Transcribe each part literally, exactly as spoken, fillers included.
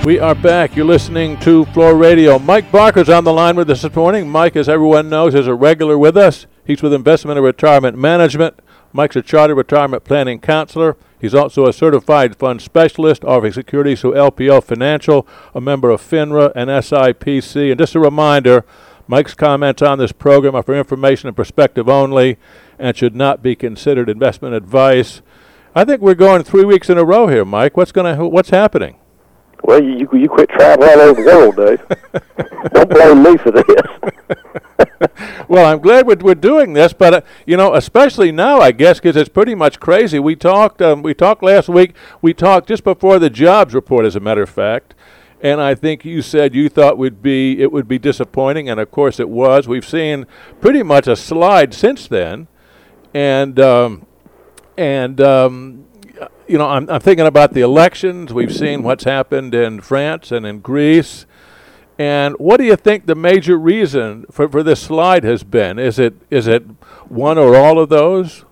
We are back. You're listening to Floor Radio. Mike Barker's on the line with us this morning. Mike, as everyone knows, is a regular with us. He's with Investment and Retirement Management. Mike's a chartered retirement planning counselor. He's also a certified fund specialist, offering securities to L P L Financial, a member of FINRA and S I P C. And just a reminder, Mike's comments on this program are for information and perspective only and should not be considered investment advice. I think we're going three weeks in a row here, Mike. What's going to? What's happening? Well, you you quit traveling all over the world, Dave. Don't blame me for this. Well, I'm glad we're, we're doing this, but uh, you know, especially now, I guess, because it's pretty much crazy. We talked um, we talked last week. We talked just before the jobs report, as a matter of fact, and I think you said you thought would be it would be disappointing, and of course it was. We've seen pretty much a slide since then, and um, and. Um, You know, I'm, I'm thinking about the elections. We've seen what's happened in France and in Greece. And what do you think the major reason for, for this slide has been? Is it is it one or all of those?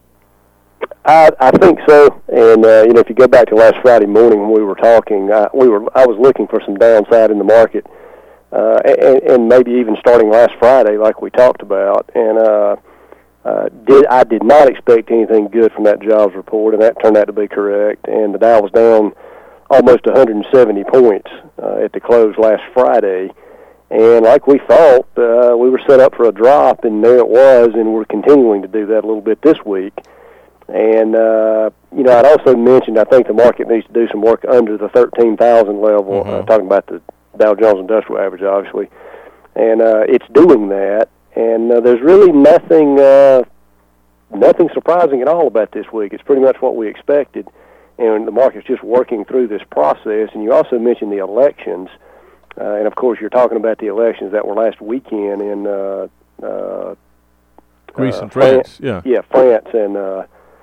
I, I think so. And uh, you know, if you go back to last Friday morning when we were talking, uh, we were I was looking for some downside in the market, uh, and, and maybe even starting last Friday, like we talked about. And uh, Uh, did I did not expect anything good from that jobs report, and that turned out to be correct. And the Dow was down almost one hundred seventy points uh, at the close last Friday. And like we thought, uh, we were set up for a drop, and there it was, and we're continuing to do that a little bit this week. And, uh, you know, I'd also mentioned I think the market needs to do some work under the thirteen thousand level, mm-hmm. uh, talking about the Dow Jones Industrial Average, obviously. And uh, it's doing that. And uh, there's really nothing uh, nothing surprising at all about this week. It's pretty much what we expected, and the market's just working through this process. And you also mentioned the elections, uh, and of course you're talking about the elections that were last weekend in uh, uh, Greece uh, and France. France. Yeah, yeah, France and uh,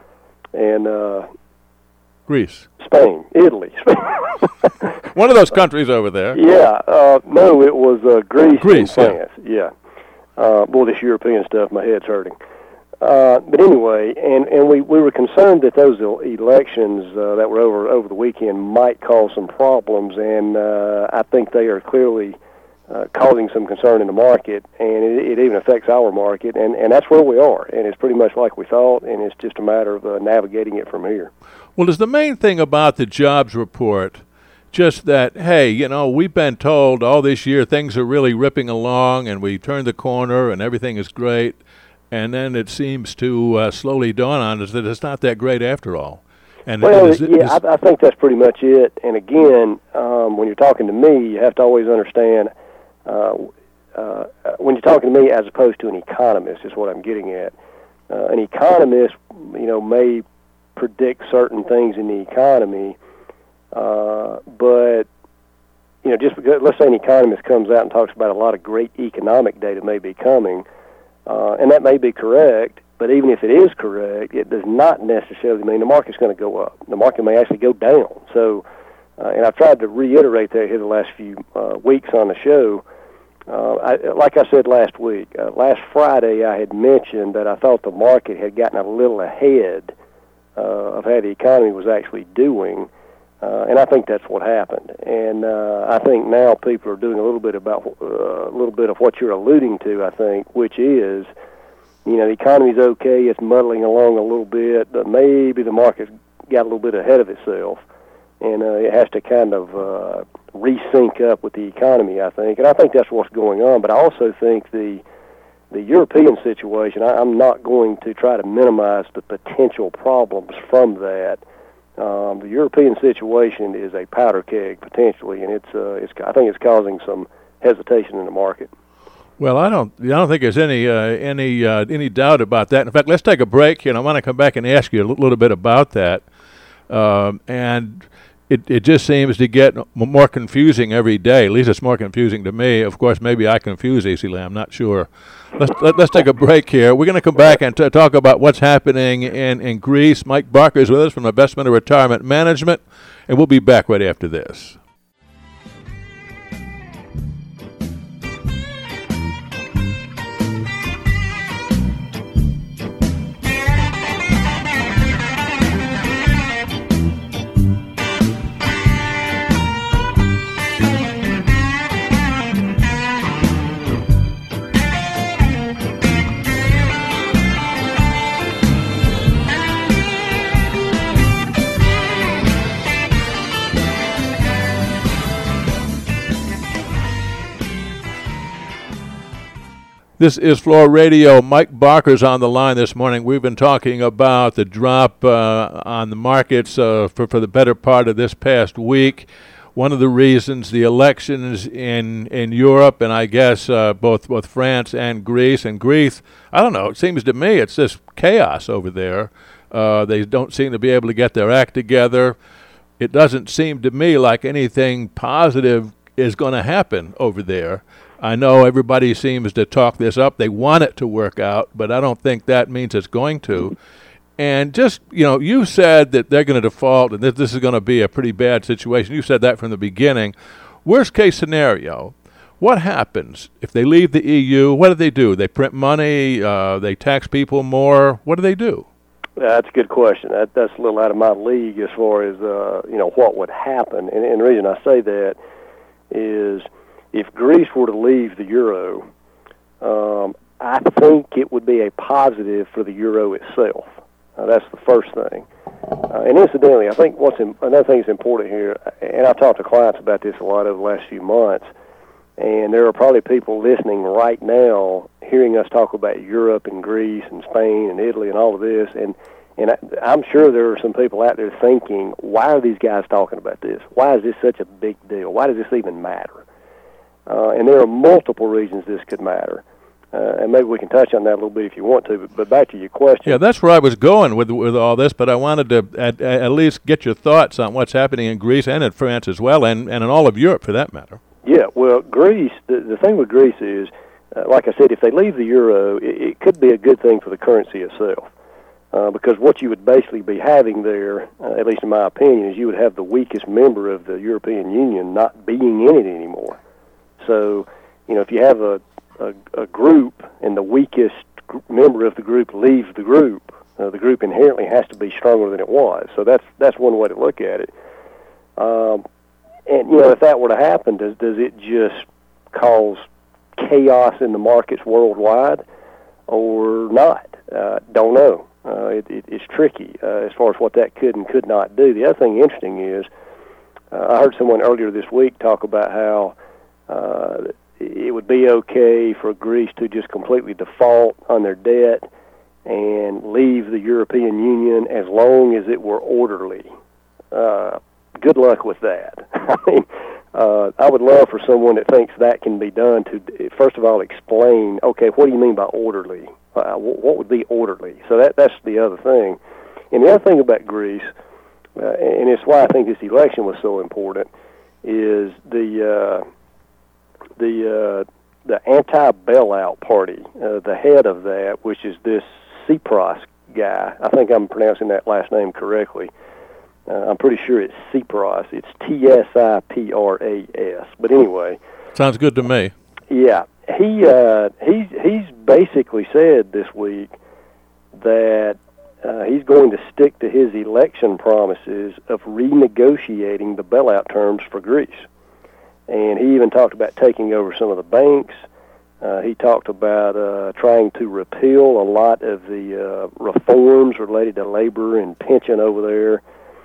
and uh, Greece, Spain, Italy. One of those countries over there. Yeah, uh, no, it was uh, Greece, Greece and France. Yeah. yeah. Uh, boy, this European stuff, my head's hurting. Uh, but anyway, and, and we, we were concerned that those elections uh, that were over over the weekend might cause some problems, and uh, I think they are clearly uh, causing some concern in the market, and it, it even affects our market, and, and that's where we are, and it's pretty much like we thought, and it's just a matter of uh, navigating it from here. Well, is the main thing about the jobs report just that, hey, you know, we've been told all this year things are really ripping along and we turned the corner and everything is great, and then it seems to uh, slowly dawn on us that it's not that great after all. And well, is, yeah, I, I think that's pretty much it. And again, um, when you're talking to me, you have to always understand, uh, uh, when you're talking to me as opposed to an economist is what I'm getting at. Uh, an economist, you know, may predict certain things in the economy, Uh, but, you know, just because, let's say an economist comes out and talks about a lot of great economic data may be coming, uh, and that may be correct, but even if it is correct, it does not necessarily mean the market's going to go up. The market may actually go down. So, uh, and I've tried to reiterate that here the last few uh, weeks on the show. Uh, I, like I said last week, uh, last Friday I had mentioned that I thought the market had gotten a little ahead uh, of how the economy was actually doing. Uh, and I think that's what happened. And uh, I think now people are doing a little bit about uh, a little bit of what you're alluding to. I think, which is, you know, the economy's okay; it's muddling along a little bit, but maybe the market's got a little bit ahead of itself, and uh, it has to kind of uh, resync up with the economy. I think, and I think that's what's going on. But I also think the the European situation. I, I'm not going to try to minimize the potential problems from that. Um, the European situation is a powder keg potentially, and it's uh, it's I think it's causing some hesitation in the market. Well, I don't I don't think there's any uh, any uh, any doubt about that. In fact, let's take a break here, and I want to come back and ask you a little bit about that. Um, and it it just seems to get more confusing every day. At least it's more confusing to me. Of course, maybe I confuse easily. I'm not sure. Let's let, let's take a break here. We're going to come back and t- talk about what's happening in, in Greece. Mike Barker is with us from Investment and Retirement Management, and we'll be back right after this. This is Floor Radio. Mike Barker's on the line this morning. We've been talking about the drop uh, on the markets uh, for, for the better part of this past week. One of the reasons, the elections in in Europe, and I guess uh, both both France and Greece. And Greece, I don't know, it seems to me it's just chaos over there. Uh, they don't seem to be able to get their act together. It doesn't seem to me like anything positive is going to happen over there. I know everybody seems to talk this up. They want it to work out, but I don't think that means it's going to. And just, you know, you said that they're going to default and that this is going to be a pretty bad situation. You said that from the beginning. Worst case scenario, what happens if they leave the E U? What do they do? They print money? Uh, they tax people more? What do they do? That's a good question. That, that's a little out of my league as far as, uh, you know, what would happen. And, and the reason I say that is if Greece were to leave the euro, um, I think it would be a positive for the euro itself. Uh, that's the first thing. Uh, and incidentally, I think what's in, another thing that's important here, and I've talked to clients about this a lot over the last few months, and there are probably people listening right now hearing us talk about Europe and Greece and Spain and Italy and all of this, and and I, I'm sure there are some people out there thinking, why are these guys talking about this? Why is this such a big deal? Why does this even matter? Uh, and there are multiple reasons this could matter. Uh, and maybe we can touch on that a little bit if you want to, but, but back to your question. Yeah, that's where I was going with with all this, but I wanted to at, at least get your thoughts on what's happening in Greece and in France as well, and, and in all of Europe for that matter. Yeah, well, Greece, the, the thing with Greece is, uh, like I said, if they leave the euro, it, it could be a good thing for the currency itself. Uh, because what you would basically be having there, uh, at least in my opinion, is you would have the weakest member of the European Union not being in it anymore. So, you know, if you have a, a, a group and the weakest gr- member of the group leaves the group, uh, the group inherently has to be stronger than it was. So that's that's one way to look at it. Um, and, you know, if that were to happen, does, does it just cause chaos in the markets worldwide or not? Uh, don't know. Uh, it, it, it's tricky uh, as far as what that could and could not do. The other thing interesting is uh, I heard someone earlier this week talk about how uh, it would be okay for Greece to just completely default on their debt and leave the European Union as long as it were orderly. Uh, good luck with that. I mean, uh, I would love for someone that thinks that can be done to, first of all, explain, okay, what do you mean by orderly? Uh, what would be orderly? So that that's the other thing. And the other thing about Greece, uh, and it's why I think this election was so important, is the uh, the uh, the anti-bailout party. Uh, the head of that, which is this Tsipras guy. I think I'm pronouncing that last name correctly. Uh, I'm pretty sure it's Tsipras. It's T S I P R A S. But anyway, sounds good to me. Yeah. He uh, he's he's basically said this week that uh, he's going to stick to his election promises of renegotiating the bailout terms for Greece, and he even talked about taking over some of the banks. Uh, he talked about uh, trying to repeal a lot of the uh, reforms related to labor and pension over there.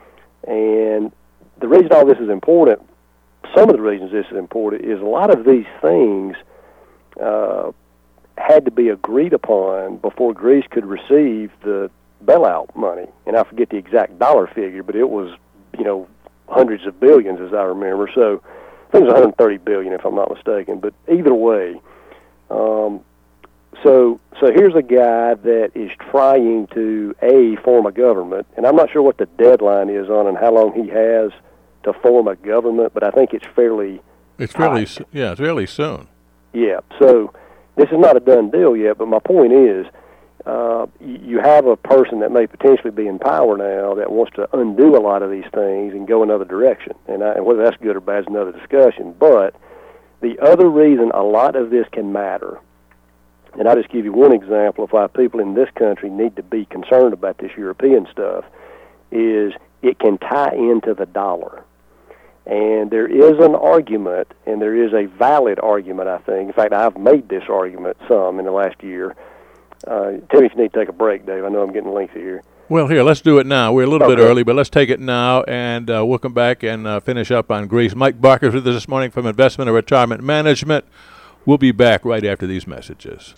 And the reason all this is important, some of the reasons this is important, is a lot of these things Uh, had to be agreed upon before Greece could receive the bailout money. And I forget the exact dollar figure, but it was, you know, hundreds of billions as I remember. So I think it was one hundred thirty billion if I'm not mistaken. But either way, um, so so here's a guy that is trying to, A, form a government. And I'm not sure what the deadline is on and how long he has to form a government, but I think it's fairly It's fairly, so, yeah, it's fairly soon. Yeah, so this is not a done deal yet, but my point is uh, you have a person that may potentially be in power now that wants to undo a lot of these things and go another direction. And, I, and whether that's good or bad is another discussion. But the other reason a lot of this can matter, and I'll just give you one example of why people in this country need to be concerned about this European stuff, is it can tie into the dollar. And there is an argument, and there is a valid argument, I think. In fact, I've made this argument some in the last year. Uh, tell me if you need to take a break, Dave. I know I'm getting lengthy here. Well, here, let's do it now. We're a little okay. bit early, but let's take it now, and uh, we'll come back and uh, finish up on Greece. Mike Barker with us this morning from Investment and Retirement Management. We'll be back right after these messages.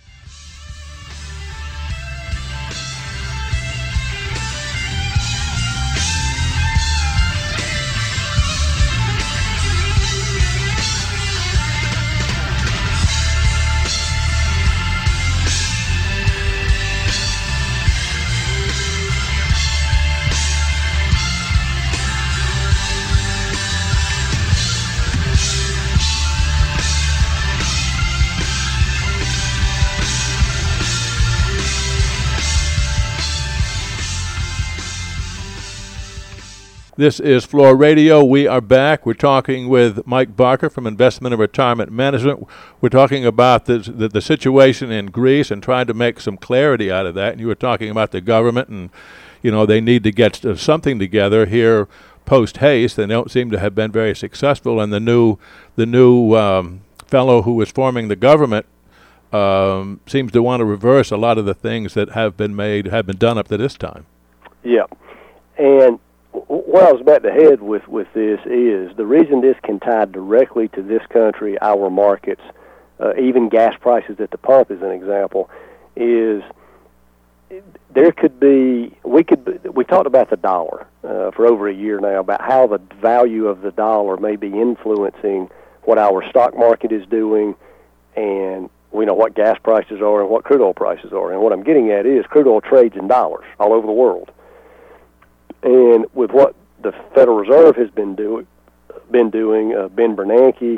This is Floor Radio. We are back. We're talking with Mike Barker from Investment and Retirement Management. We're talking about the, the the situation in Greece and trying to make some clarity out of that. And you were talking about the government and, you know, they need to get something together here post haste. They don't seem to have been very successful. And the new the new um, fellow who is forming the government um, seems to want to reverse a lot of the things that have been made, have been done up to this time. Yeah, and what I was about to head with, with this is the reason this can tie directly to this country, our markets, uh, even gas prices at the pump as an example, is there could be, we could, be, we talked about the dollar uh, for over a year now, about how the value of the dollar may be influencing what our stock market is doing, and we know what gas prices are and what crude oil prices are. And what I'm getting at is crude oil trades in dollars all over the world. And with what the Federal Reserve has been doing, been doing, uh, Ben Bernanke,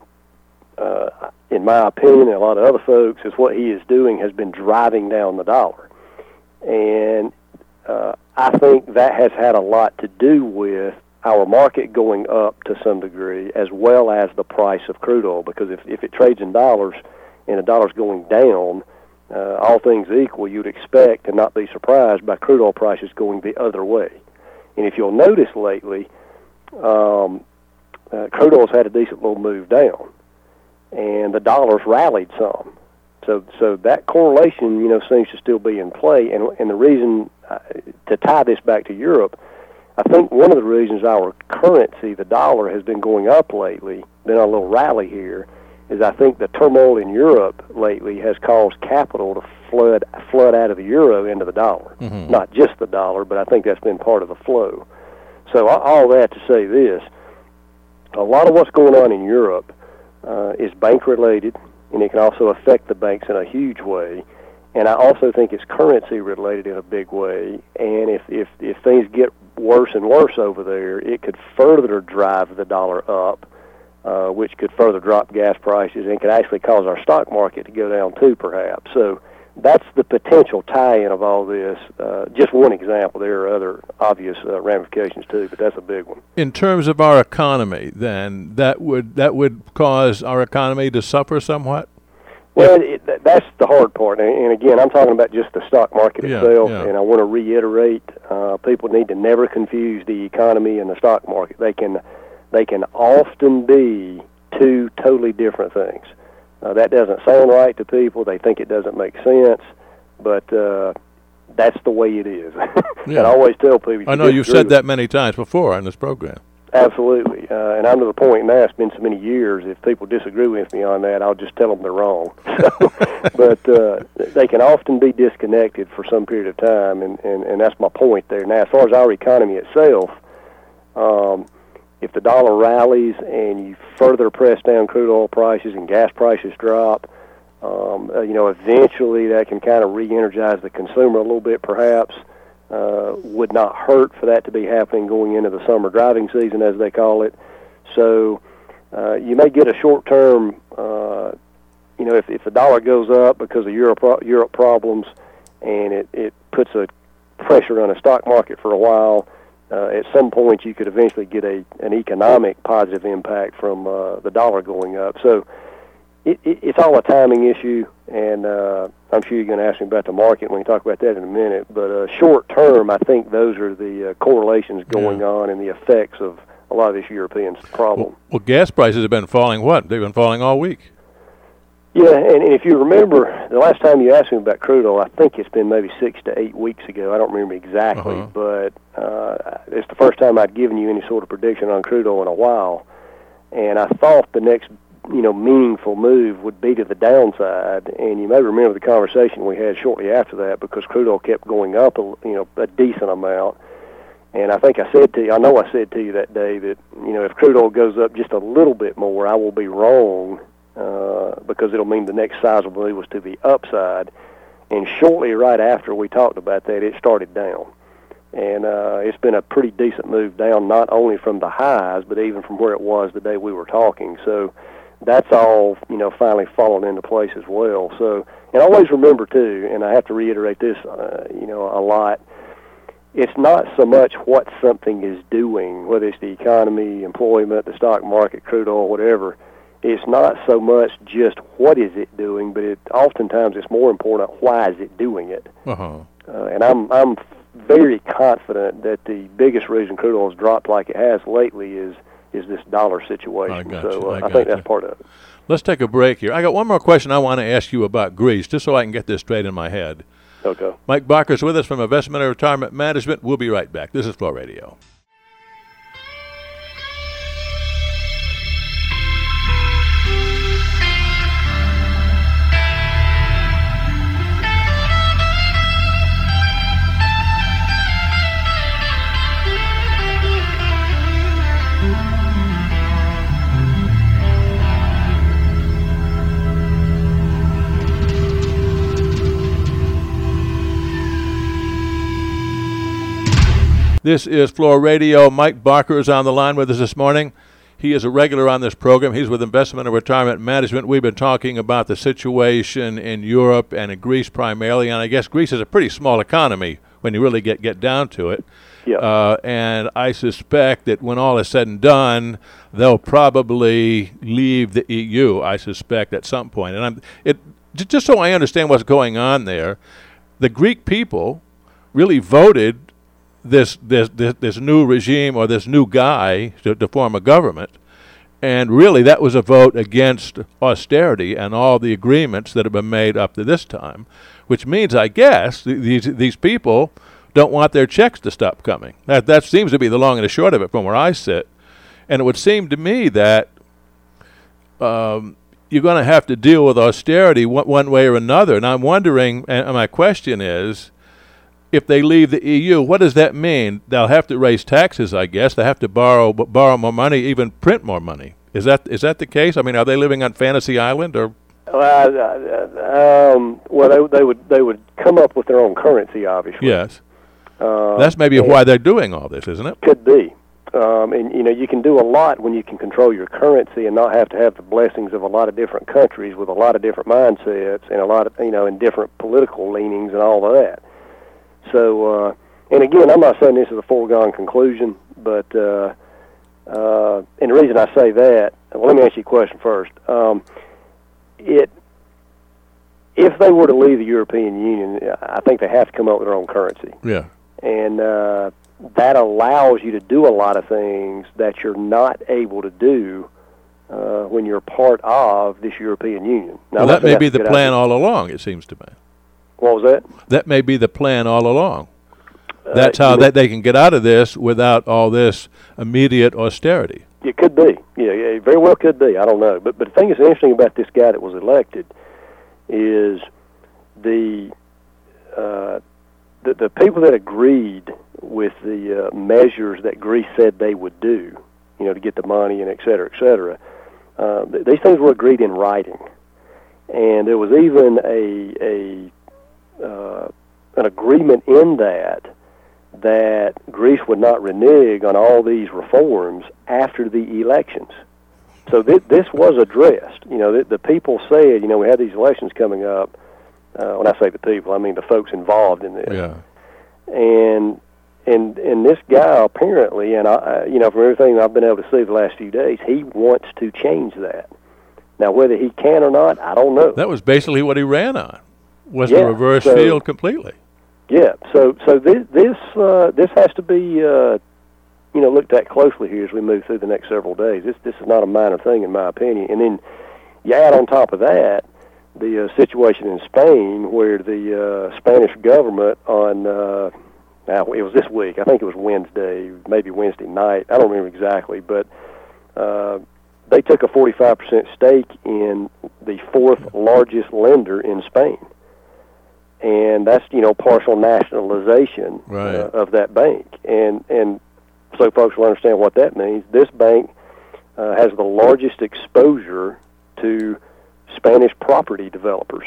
uh, in my opinion, and a lot of other folks, is what he is doing has been driving down the dollar. And uh, I think that has had a lot to do with our market going up to some degree, as well as the price of crude oil. Because if, if it trades in dollars and the dollar's going down, uh, all things equal, you'd expect and not be surprised by crude oil prices going the other way. And if you'll notice lately, um, uh, crude oil's had a decent little move down, and the dollar's rallied some. So, so that correlation, you know, seems to still be in play. And and the reason uh, to tie this back to Europe, I think one of the reasons our currency, the dollar, has been going up lately, been on a little rally here, is I think the turmoil in Europe lately has caused capital to flood flood out of the euro into the dollar. Mm-hmm. Not just the dollar, but I think that's been part of the flow. So all that to say this, a lot of what's going on in Europe uh, is bank-related, and it can also affect the banks in a huge way. And I also think it's currency-related in a big way. And if, if, if things get worse and worse over there, it could further drive the dollar up, uh, which could further drop gas prices and could actually cause our stock market to go down too, perhaps. So that's the potential tie-in of all this. Uh, just one example. There are other obvious uh, ramifications too, but that's a big one. In terms of our economy, then, that would that would cause our economy to suffer somewhat? Well, it, that's the hard part. And, and again, I'm talking about just the stock market yeah, itself, yeah. and I want to reiterate, uh, people need to never confuse the economy and the stock market. They can, they can often be two totally different things. Uh, that doesn't sound right to people. They think it doesn't make sense, but uh, that's the way it is. Yeah. And I always tell people... I know you've said that many times before on this program. Absolutely. Uh, and I'm to the point now, it's been so many years, if people disagree with me on that, I'll just tell them they're wrong. So, but uh, they can often be disconnected for some period of time, and, and, and that's my point there. Now, as far as our economy itself, um, if the dollar rallies and you further press down crude oil prices and gas prices drop, um, uh, you know, eventually that can kind of re-energize the consumer a little bit, perhaps. Uh, would not hurt for that to be happening going into the summer driving season, as they call it. So uh, you may get a short-term, uh, you know, if, if the dollar goes up because of Europe, Europe problems and it, it puts a pressure on the stock market for a while, Uh, at some point you could eventually get a an economic positive impact from uh, the dollar going up. So it, it, it's all a timing issue, and uh, I'm sure you're going to ask me about the market when we talk about that in a minute. But uh, short term, I think those are the uh, correlations going yeah. on and the effects of a lot of this European problem. Well, well, gas prices have been falling, what? They've been falling all week. Yeah, and, and if you remember, the last time you asked me about crude oil, I think it's been maybe six to eight weeks ago. I don't remember exactly, uh-huh. but uh, it's the first time I'd given you any sort of prediction on crude oil in a while. And I thought the next you know, meaningful move would be to the downside. And you may remember the conversation we had shortly after that, because crude oil kept going up, a, you know, a decent amount. And I think I said to you, I know I said to you that day that, you know, if crude oil goes up just a little bit more, I will be wrong, uh, because it'll mean the next sizable move was to the upside. And shortly right after we talked about that, it started down. And uh, it's been a pretty decent move down, not only from the highs, but even from where it was the day we were talking. So that's all, you know, finally fallen into place as well. So, and always remember, too, and I have to reiterate this, uh, you know, a lot, it's not so much what something is doing, whether it's the economy, employment, the stock market, crude oil, whatever. It's not so much just what is it doing, but it oftentimes it's more important why is it doing it. Uh-huh. Uh, and I'm I'm very confident that the biggest reason crude oil has dropped like it has lately is is this dollar situation. I got so you. uh, I, I think you. that's part of it. Let's take a break here. I got one more question I want to ask you about Greece, just so I can get this straight in my head. Okay. Mike Barker is with us from Investment and Retirement Management. We'll be right back. This is Flow Radio. This is Flow Radio. Mike Barker is on the line with us this morning. He is a regular on this program. He's with Investment and Retirement Management. We've been talking about the situation in Europe and in Greece primarily, and I guess Greece is a pretty small economy when you really get, get down to it. Yeah. Uh, and I suspect that when all is said and done, they'll probably leave the E U, I suspect, at some point. And I'm, it just so I understand what's going on there, the Greek people really voted This, this this this new regime or this new guy to, to form a government, and really that was a vote against austerity and all the agreements that have been made up to this time, which means, I guess, th- these these people don't want their checks to stop coming. That that seems to be the long and the short of it from where I sit, and it would seem to me that um, you're going to have to deal with austerity one, one way or another. And I'm wondering, and my question is, if they leave the E U, what does that mean? They'll have to raise taxes, I guess. They have to borrow borrow more money, even print more money. Is that is that the case? I mean, are they living on Fantasy Island or? Well, uh, um, well, they, they would they would come up with their own currency, obviously. Yes. Uh, That's maybe why they're doing all this, isn't it? Could be. Um, and you know, you can do a lot when you can control your currency and not have to have the blessings of a lot of different countries with a lot of different mindsets and a lot of, you know, and different political leanings and all of that. So, uh, and again, I'm not saying this is a foregone conclusion, but, uh, uh, and the reason I say that, well, let me ask you a question first. Um, it, if they were to leave the European Union, I think they have to come up with their own currency. Yeah. And uh, that allows you to do a lot of things that you're not able to do uh, when you're part of this European Union. Now, well, that may be the plan all along, it seems to me. What was that? That may be the plan all along. Uh, That's how that they can get out of this without all this immediate austerity. It could be. Yeah, yeah, it very well could be. I don't know. But but the thing that's interesting about this guy that was elected is the uh, the, the people that agreed with the uh, measures that Greece said they would do, you know, to get the money and et cetera, et cetera. Uh, th- these things were agreed in writing, and there was even a a uh, an agreement in that that Greece would not renege on all these reforms after the elections. So th- this was addressed. You know, the, the people said, you know, we have these elections coming up. Uh, when I say the people, I mean the folks involved in this. Yeah. And and and this guy apparently, and I, you know, from everything I've been able to see the last few days, he wants to change that. Now, whether he can or not, I don't know. That was basically what he ran on. Was yeah, the reverse so, field completely? Yeah. So so this this uh, this has to be uh, you know looked at closely here as we move through the next several days. This this is not a minor thing in my opinion. And then you add on top of that the uh, situation in Spain, where the uh, Spanish government on uh, now it was this week. I think it was Wednesday, maybe Wednesday night. I don't remember exactly, but uh, they took a forty-five percent stake in the fourth largest lender in Spain. And that's, you know, partial nationalization right. uh, of that bank. And and so folks will understand what that means. This bank uh, has the largest exposure to Spanish property developers.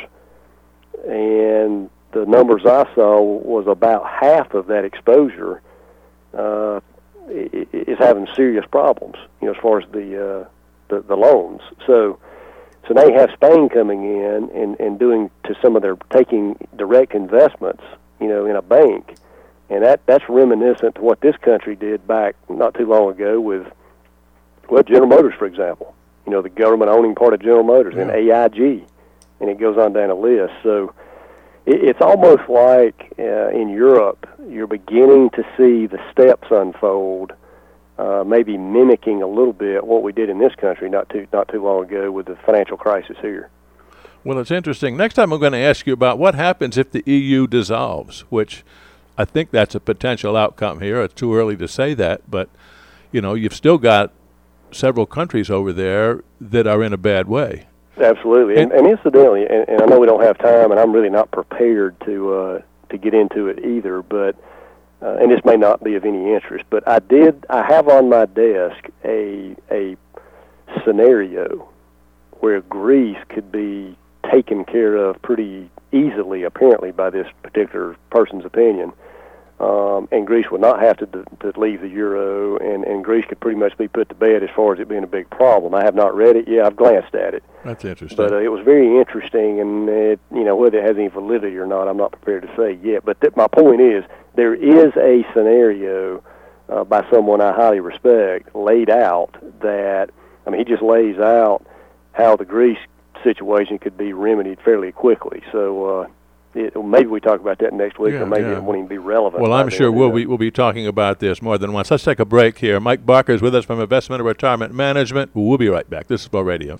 And the numbers I saw was about half of that exposure uh, is having serious problems, you know, as far as the, uh, the, the loans. So So now you have Spain coming in and, and doing to some of their taking direct investments, you know, in a bank, and that, that's reminiscent to what this country did back not too long ago with, well, General Motors, for example. You know, the government owning part of General Motors, yeah. and A I G, and it goes on down a list. So it, it's almost like uh, in Europe, you're beginning to see the steps unfold. Uh, maybe mimicking a little bit what we did in this country not too not too long ago with the financial crisis here. Well, it's interesting. Next time I'm going to ask you about what happens if the E U dissolves, which I think that's a potential outcome here. It's too early to say that, but, you know, you've still got several countries over there that are in a bad way. Absolutely. And, and incidentally, and, and I know we don't have time, and I'm really not prepared to uh, to get into it either, but Uh, and this may not be of any interest, but I did. I have on my desk a a scenario where Greece could be taken care of pretty easily, apparently, by this particular person's opinion, um, and Greece would not have to, to leave the euro, and, and Greece could pretty much be put to bed as far as it being a big problem. I have not read it yet. I've glanced at it. That's interesting. But uh, it was very interesting, and it, you know, whether it has any validity or not, I'm not prepared to say yet. But th- my point is, there is a scenario uh, by someone I highly respect laid out that, I mean, he just lays out how the Greece situation could be remedied fairly quickly. So uh, it, maybe we talk about that next week, yeah, or maybe yeah. it won't even be relevant. Well, I'm sure we'll be, we'll be talking about this more than once. Let's take a break here. Mike Barker is with us from Investment and Retirement Management. We'll be right back. This is Bo Radio.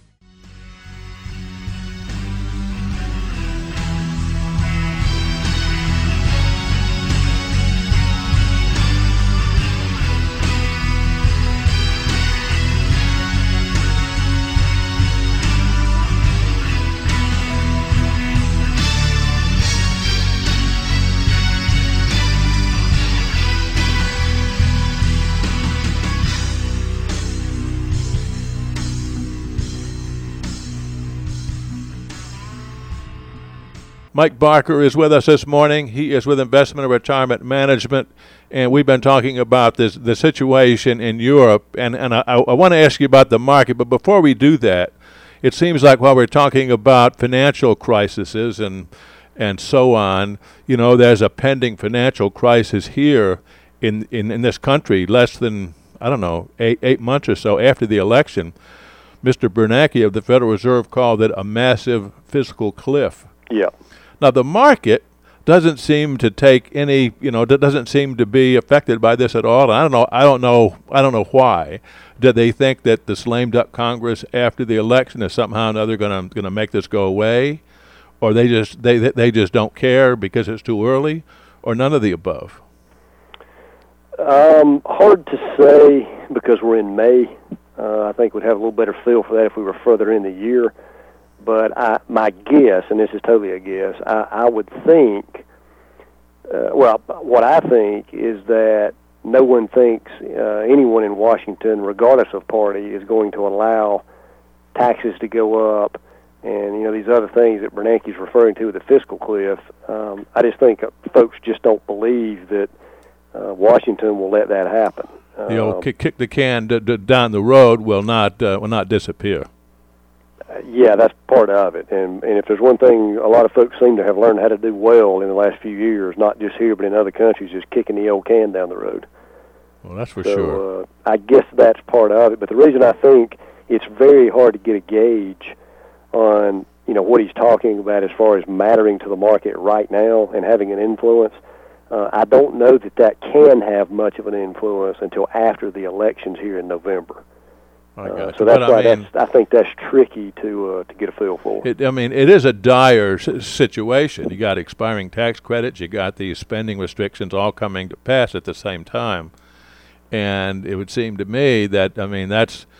Mike Barker is with us this morning. He is with Investment and Retirement Management, and we've been talking about this the situation in Europe. And, and I, I want to ask you about the market, but before we do that, it seems like while we're talking about financial crises and and so on, you know, there's a pending financial crisis here in, in, in this country less than, I don't know, eight, eight months or so after the election. Mister Bernanke of the Federal Reserve called it a massive fiscal cliff. Yeah. Now, the market doesn't seem to take any, you know, doesn't seem to be affected by this at all. I don't know. I don't know. I don't know why. Did they think that this lame duck Congress after the election is somehow or another going to going to make this go away, or they just they they just don't care because it's too early, or none of the above? Um, hard to say because we're in May. Uh, I think we'd have a little better feel for that if we were further in the year. But I, my guess, and this is totally a guess, I, I would think, uh, well, what I think is that no one thinks uh, anyone in Washington, regardless of party, is going to allow taxes to go up and, you know, these other things that Bernanke's referring to with the fiscal cliff. Um, I just think folks just don't believe that uh, Washington will let that happen. The old um, kick, kick the can d- d- down the road will not uh, will not disappear. Yeah, that's part of it. And and if there's one thing a lot of folks seem to have learned how to do well in the last few years, not just here but in other countries, is kicking the old can down the road. Well, that's for so, sure. Uh, I guess that's part of it. But the reason I think it's very hard to get a gauge on, you know, what he's talking about as far as mattering to the market right now and having an influence, uh, I don't know that that can have much of an influence until after the elections here in November. I got Uh, you. so that's But, why I mean, that's, I think that's tricky to uh, to get a feel for. It, I mean, it is a dire s- situation. You got expiring tax credits, you got these spending restrictions all coming to pass at the same time, and it would seem to me that I mean that's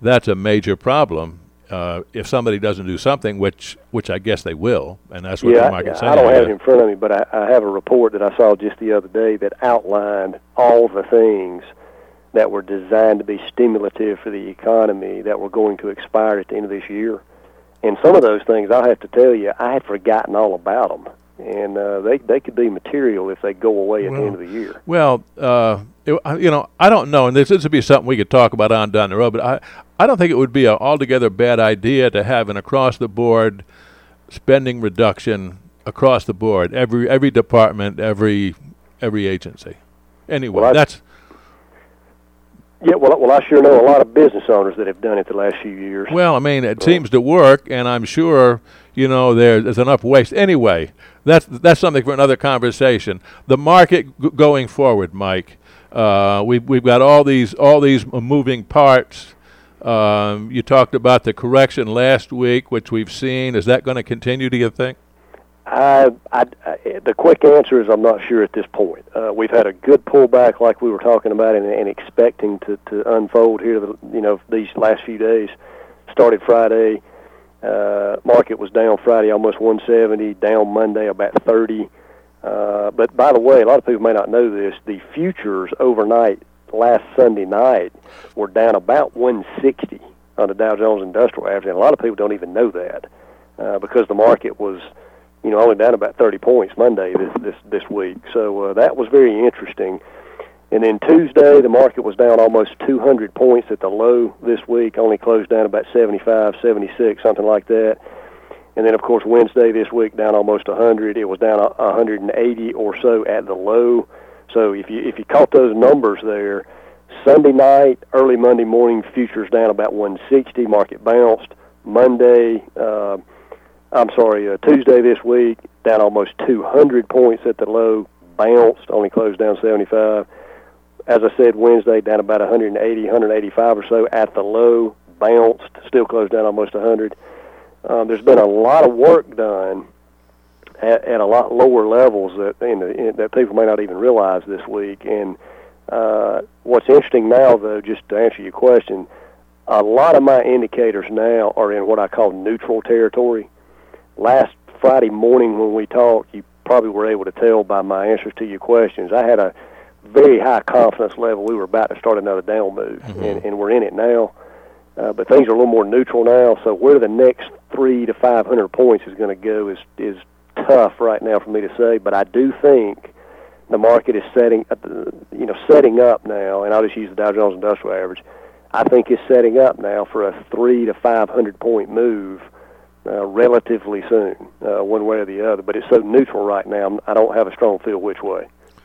that's a major problem. Uh, if somebody doesn't do something, which which I guess they will, and that's what yeah, the market's saying. I don't have it in front of me, but I, I have a report that I saw just the other day that outlined all the things that were designed to be stimulative for the economy that were going to expire at the end of this year. And some of those things, I have to tell you, I had forgotten all about them. And uh, they, they could be material if they go away at well, the end of the year. Well, uh, it, you know, I don't know, and this, this would be something we could talk about on down the road, but I, I don't think it would be an altogether bad idea to have an across-the-board spending reduction across the board, every every department, every every agency. Anyway, well, that's... Yeah, well, well, I sure know a lot of business owners that have done it the last few years. Well, I mean, it seems to work, and I'm sure, you know, there, there's enough waste. Anyway, that's that's something for another conversation. The market g- going forward, Mike, uh, we've we've got all these all these moving parts. Um, you talked about the correction last week, which we've seen. Is that going to continue, do you think? I, I, I, the quick answer is I'm not sure at this point. Uh, we've had a good pullback, like we were talking about, and, and expecting to, to unfold here. The, you know, these last few days started Friday. Uh, market was down Friday almost one seventy, down Monday about thirty. Uh, but by the way, a lot of people may not know this. The futures overnight last Sunday night were down about one sixty on the Dow Jones Industrial Average, and a lot of people don't even know that uh, because the market was, you know, only down about thirty points Monday this this, this week. So uh, that was very interesting. And then Tuesday, the market was down almost two hundred points at the low this week, only closed down about seventy-five, seventy-six, something like that. And then, of course, Wednesday this week down almost one hundred. It was down one hundred eighty or so at the low. So if you if you caught those numbers there, Sunday night, early Monday morning, futures down about one sixty, market bounced. Monday, uh, I'm sorry, uh, Tuesday this week, down almost two hundred points at the low, bounced, only closed down seventy-five. As I said, Wednesday down about one eighty, one eighty-five or so at the low, bounced, still closed down almost one hundred. Um, there's been a lot of work done at, at a lot lower levels that in the, in, that people may not even realize this week. And uh, what's interesting now, though, just to answer your question, a lot of my indicators now are in what I call neutral territory. Last Friday morning when we talked, you probably were able to tell by my answers to your questions, I had a very high confidence level we were about to start another down move, mm-hmm. and, and we're in it now. Uh, but things are a little more neutral now, so where the next three to five hundred points is going to go is is tough right now for me to say. But I do think the market is setting, you know, setting up now, and I'll just use the Dow Jones Industrial Average. I think it's setting up now for a three to five hundred point move uh, relatively soon, uh, one way or the other. But it's so neutral right now, I don't have a strong feel which way.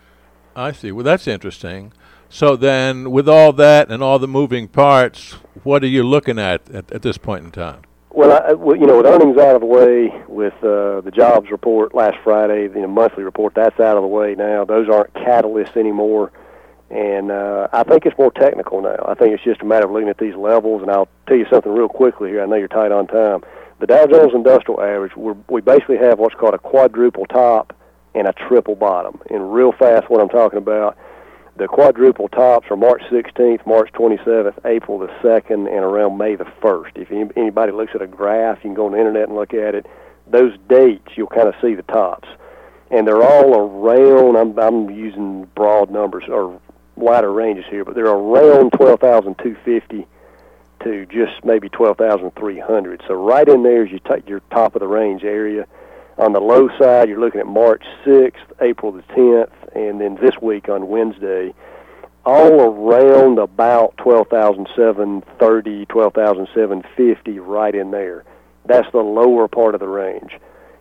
I see. Well, that's interesting. So then, with all that and all the moving parts, what are you looking at at, at this point in time? Well, I, well, you know, with earnings out of the way, with uh, the jobs report last Friday, the monthly report, that's out of the way now. Those aren't catalysts anymore. And uh, I think it's more technical now. I think it's just a matter of looking at these levels. And I'll tell you something real quickly here. I know you're tight on time. The Dow Jones Industrial Average, we're, we basically have what's called a quadruple top and a triple bottom. And real fast, what I'm talking about, the quadruple tops are March sixteenth, March twenty-seventh, April the second, and around May the first. If anybody looks at a graph, you can go on the internet and look at it. Those dates, you'll kind of see the tops. And they're all around, I'm, I'm using broad numbers or wider ranges here, but they're around twelve thousand two hundred fifty to just maybe twelve thousand three hundred. So right in there is your, t- your top of the range area. On the low side, you're looking at March sixth, April the tenth, and then this week on Wednesday, all around about twelve thousand seven hundred thirty, twelve thousand seven hundred fifty, right in there. That's the lower part of the range.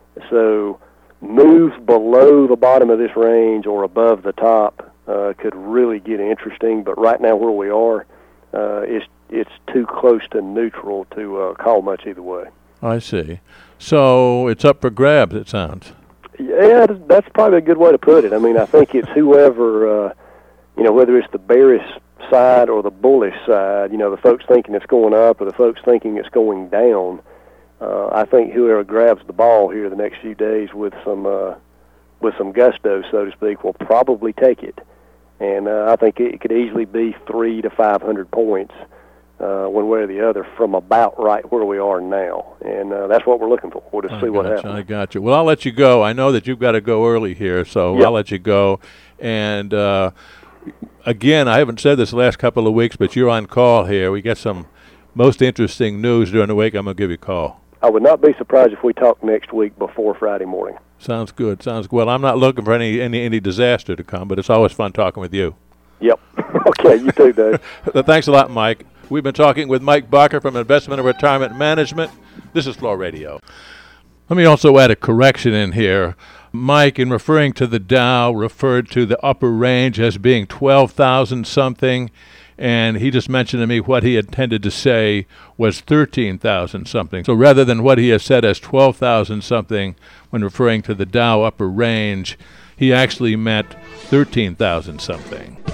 So moves below the bottom of this range or above the top uh, could really get interesting, but right now where we are, uh, it's, it's too close to neutral to uh, call much either way. I see. So it's up for grabs, it sounds. Yeah, that's probably a good way to put it. I mean, I think it's whoever, uh, you know, whether it's the bearish side or the bullish side, you know, the folks thinking it's going up or the folks thinking it's going down. Uh, I think whoever grabs the ball here the next few days with some uh, with some gusto, so to speak, will probably take it. And uh, I think it could easily be three to five hundred points uh, one way or the other from about right where we are now. And uh, that's what we're looking for. We'll just I see what gotcha, happens. I got you. Well, I'll let you go. I know that you've got to go early here, so Yep. I'll let you go. And uh, again, I haven't said this the last couple of weeks, but you're on call here. We get some most interesting news during the week. I'm going to give you a call. I would not be surprised if we talk next week before Friday morning. Sounds good. Sounds good. Well, I'm not looking for any, any, any disaster to come, but it's always fun talking with you. Yep. Okay, you too, Dave. Thanks a lot, Mike. We've been talking with Mike Barker from Investment and Retirement Management. This is Flow Radio. Let me also add a correction in here. Mike, in referring to the Dow, referred to the upper range as being twelve thousand something, and he just mentioned to me what he intended to say was thirteen thousand something. So rather than what he has said as twelve thousand something when referring to the Dow upper range, he actually meant thirteen thousand something.